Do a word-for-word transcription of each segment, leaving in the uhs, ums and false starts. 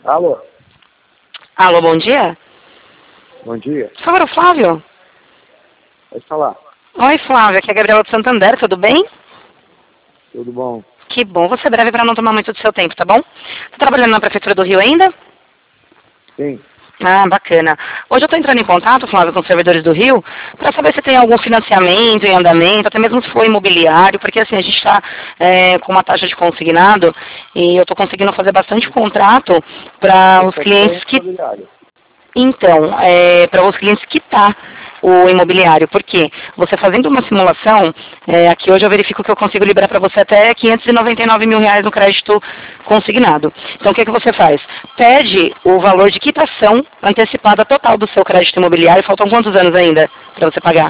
Alô? Alô, bom dia. Bom dia. Por favor, o Flávio. Pode falar. Oi, Flávio. Aqui é a Gabriela do Santander. Tudo bem? Tudo bom? Que bom. Vou ser breve para não tomar muito do seu tempo, tá bom? Tá trabalhando na Prefeitura do Rio ainda? Sim. Ah, bacana. Hoje eu estou entrando em contato, Flávio, com os servidores do Rio, para saber se tem algum financiamento em andamento, até mesmo se for imobiliário, porque assim, a gente está é, com uma taxa de consignado e eu estou conseguindo fazer bastante contrato para os clientes que... Então, é, para os clientes quitar o imobiliário, porque você fazendo uma simulação, é, aqui hoje eu verifico que eu consigo liberar para você até quinhentos e noventa e nove mil reais no crédito consignado. Então o que, que você faz? Pede o valor de quitação antecipada total do seu crédito imobiliário, faltam quantos anos ainda para você pagar?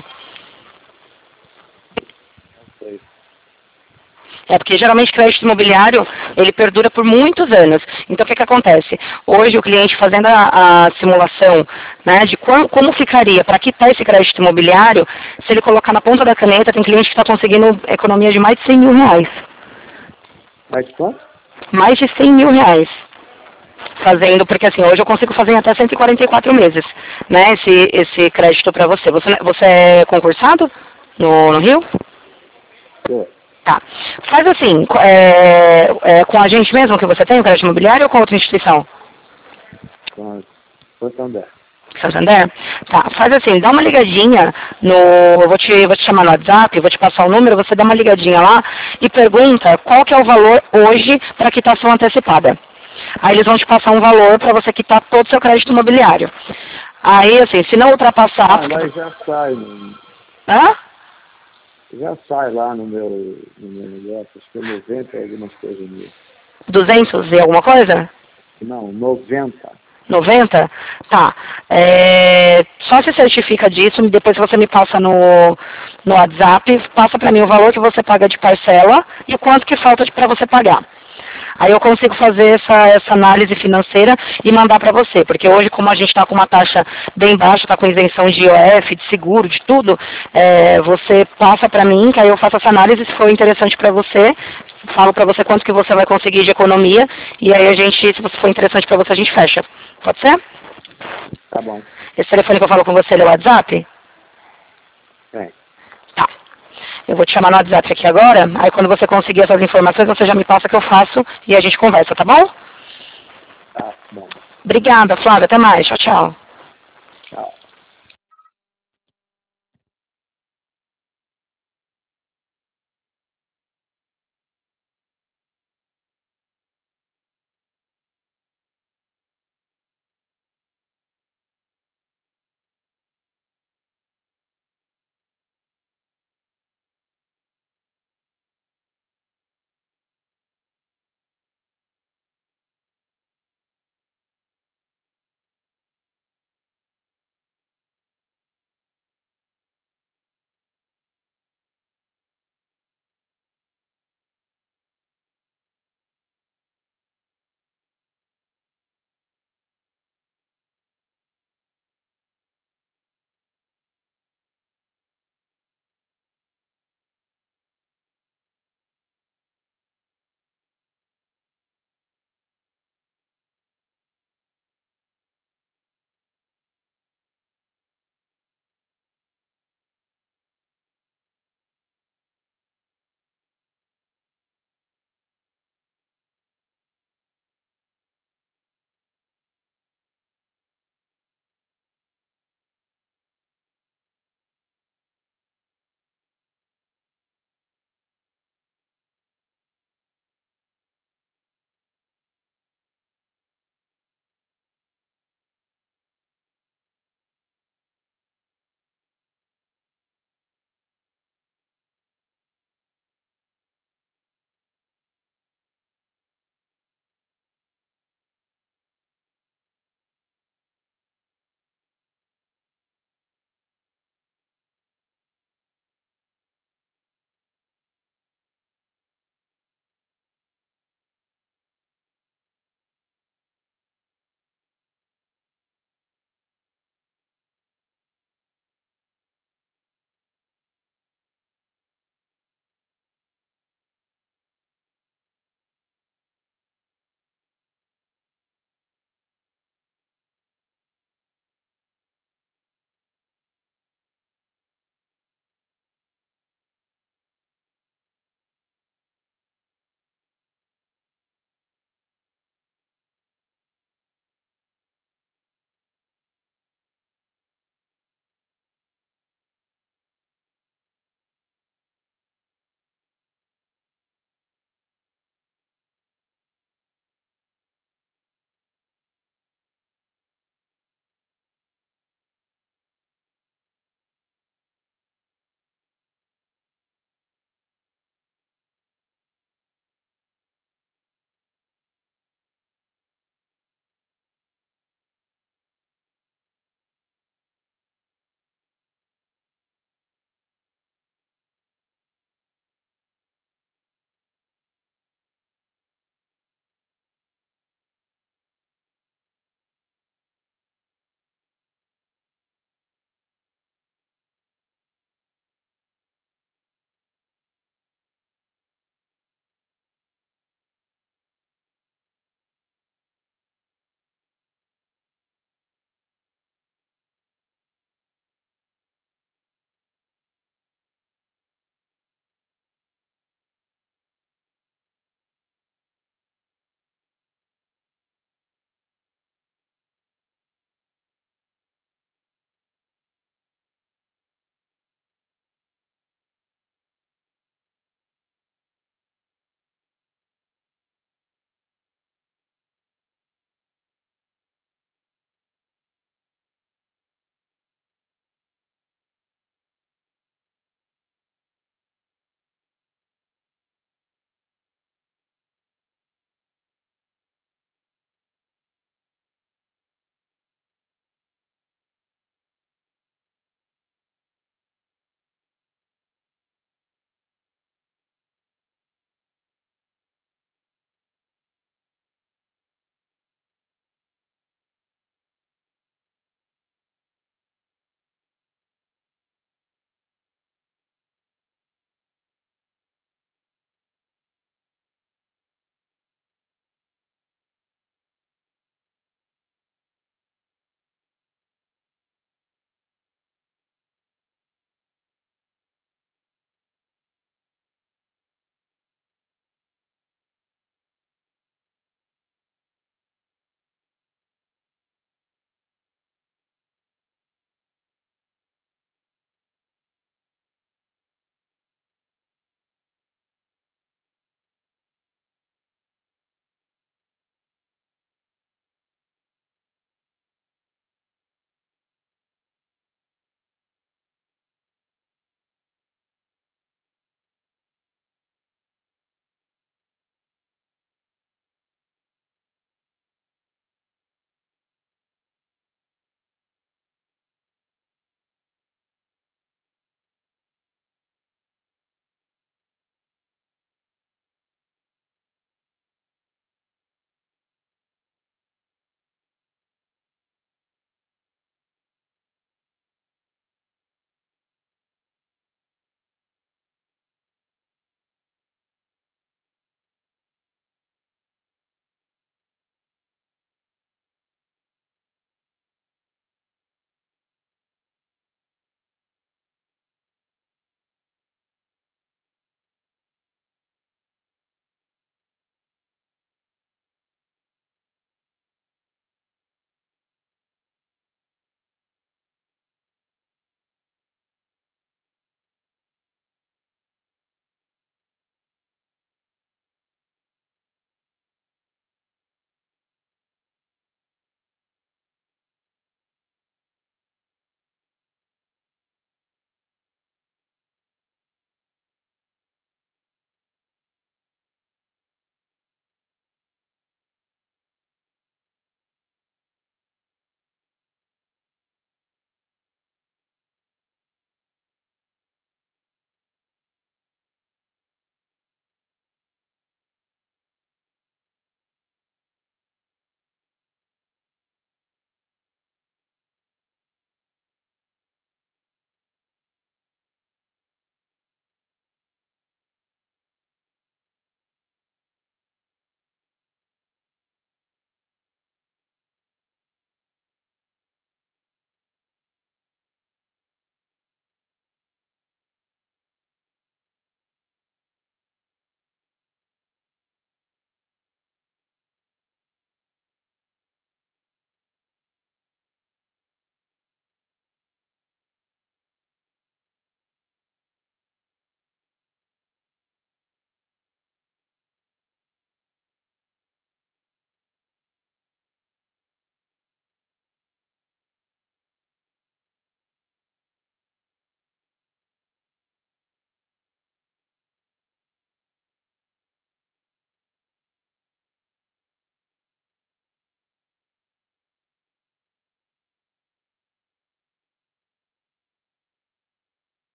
É porque geralmente crédito imobiliário, ele perdura por muitos anos. Então o que, que acontece? Hoje o cliente fazendo a, a simulação, né, de como, como ficaria para quitar esse crédito imobiliário, se ele colocar na ponta da caneta, tem cliente que está conseguindo economia de mais de cem mil reais. Mais quanto? Mais de cem mil reais. Fazendo, porque assim, hoje eu consigo fazer em até cento e quarenta e quatro meses, né, esse, esse crédito para você. você. Você é concursado no, no Rio? Sim. Tá. Faz assim, é, é com a gente mesmo que você tem o crédito imobiliário ou com outra instituição? Com Santander. Santander? Tá. Faz assim, dá uma ligadinha no... Eu vou te, vou te chamar no WhatsApp, vou te passar o número, você dá uma ligadinha lá e pergunta qual que é o valor hoje para quitação antecipada. Aí eles vão te passar um valor para você quitar todo o seu crédito imobiliário. Aí, assim, se não ultrapassar... Ah, mas já sai, né? Hã? Já sai lá no meu, no meu negócio, acho que é noventa e algumas coisas mil. duzentos e alguma coisa? Não, noventa. noventa? Tá. É, só se certifica disso, depois você me passa no, no WhatsApp, passa para mim o valor que você paga de parcela e o quanto que falta para você pagar. Aí eu consigo fazer essa, essa análise financeira e mandar para você, porque hoje como a gente está com uma taxa bem baixa, está com isenção de I O F, de seguro, de tudo, é, você passa para mim, que aí eu faço essa análise, se for interessante para você, falo para você quanto que você vai conseguir de economia, e aí a gente, se for interessante para você, a gente fecha. Pode ser? Tá bom. Esse telefone que eu falo com você, ele é o WhatsApp? É. Tá. Eu vou te chamar no WhatsApp aqui agora, aí quando você conseguir essas informações, você já me passa que eu faço e a gente conversa, tá bom? Tá bom. Obrigada, Flávia. Até mais. Tchau, tchau. Tchau.